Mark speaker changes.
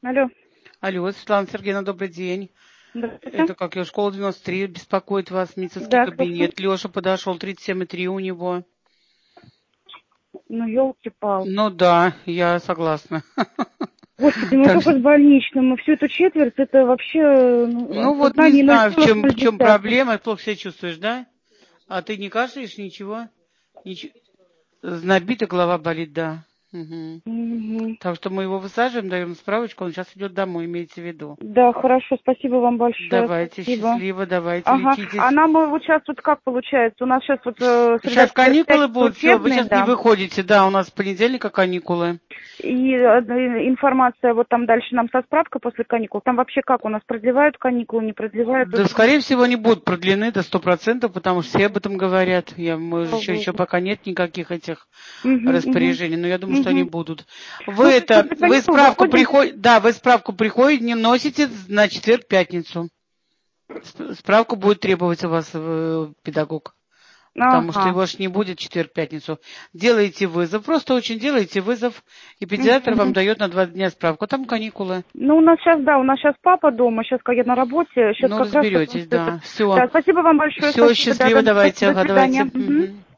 Speaker 1: Алло.
Speaker 2: Алло, Светлана Сергеевна, добрый день.
Speaker 1: Здравствуйте.
Speaker 2: Это как я, школа 93, беспокоит вас, медицинский
Speaker 1: Да,
Speaker 2: кабинет.
Speaker 1: слушаю.
Speaker 2: Леша подошел, 37,3 у него.
Speaker 1: Ну, елки-палки.
Speaker 2: Ну да, я согласна.
Speaker 1: Господи, мы
Speaker 2: Так
Speaker 1: только
Speaker 2: что,
Speaker 1: с больничным, мы всю эту четверть, это вообще
Speaker 2: ну вот не
Speaker 1: сознание
Speaker 2: знаю, в чем
Speaker 1: 0,0.
Speaker 2: проблема, плохо себя чувствуешь, да? А ты не кашляешь, ничего? Набита голова болит, да. Мгм.
Speaker 1: Угу.
Speaker 2: Так что мы его высаживаем, даем справочку, он сейчас идет домой, имейте в виду.
Speaker 1: Да, хорошо, спасибо вам большое,
Speaker 2: Давайте,
Speaker 1: спасибо.
Speaker 2: счастливо, давайте,
Speaker 1: Ага, а
Speaker 2: лечитесь.
Speaker 1: нам вот сейчас вот как получается? У нас сейчас вот среда,
Speaker 2: Сейчас
Speaker 1: четверг,
Speaker 2: каникулы
Speaker 1: пятница
Speaker 2: будут, все, вы
Speaker 1: учебные,
Speaker 2: сейчас не
Speaker 1: да.
Speaker 2: выходите, да, у нас с понедельника каникулы.
Speaker 1: И информация вот там дальше нам со справкой после каникул. Там вообще как у нас продлевают каникулы, не продлевают?
Speaker 2: Да, скорее всего, они будут продлены до 100%, потому что все об этом говорят. Мы же
Speaker 1: Слава
Speaker 2: еще
Speaker 1: богу.
Speaker 2: пока нет никаких этих
Speaker 1: Угу, угу,
Speaker 2: распоряжений, но я думаю, что они
Speaker 1: угу.
Speaker 2: будут.
Speaker 1: Ну, то есть после
Speaker 2: Вы
Speaker 1: каникул
Speaker 2: справку
Speaker 1: выходим.
Speaker 2: приходите, да, вы справку приходите, не носите на четверг-пятницу. Справку будет требовать у вас педагог. Потому что
Speaker 1: Ага.
Speaker 2: его ж не будет в четверг-пятницу. Делаете вызов, просто очень делаете вызов, и педиатр вам
Speaker 1: Мгм.
Speaker 2: дает на 2 дня справку. А там каникулы.
Speaker 1: Ну, у нас сейчас, да, у нас сейчас папа дома, сейчас как я на работе, сейчас
Speaker 2: Ну,
Speaker 1: как раз потому
Speaker 2: разберетесь,
Speaker 1: что это...
Speaker 2: да. Все.
Speaker 1: Да, спасибо вам большое,
Speaker 2: Все,
Speaker 1: спасибо, да,
Speaker 2: счастливо,
Speaker 1: да,
Speaker 2: давайте.
Speaker 1: до
Speaker 2: Ага,
Speaker 1: свидания.
Speaker 2: давайте.
Speaker 1: Мгм.
Speaker 2: Мгм.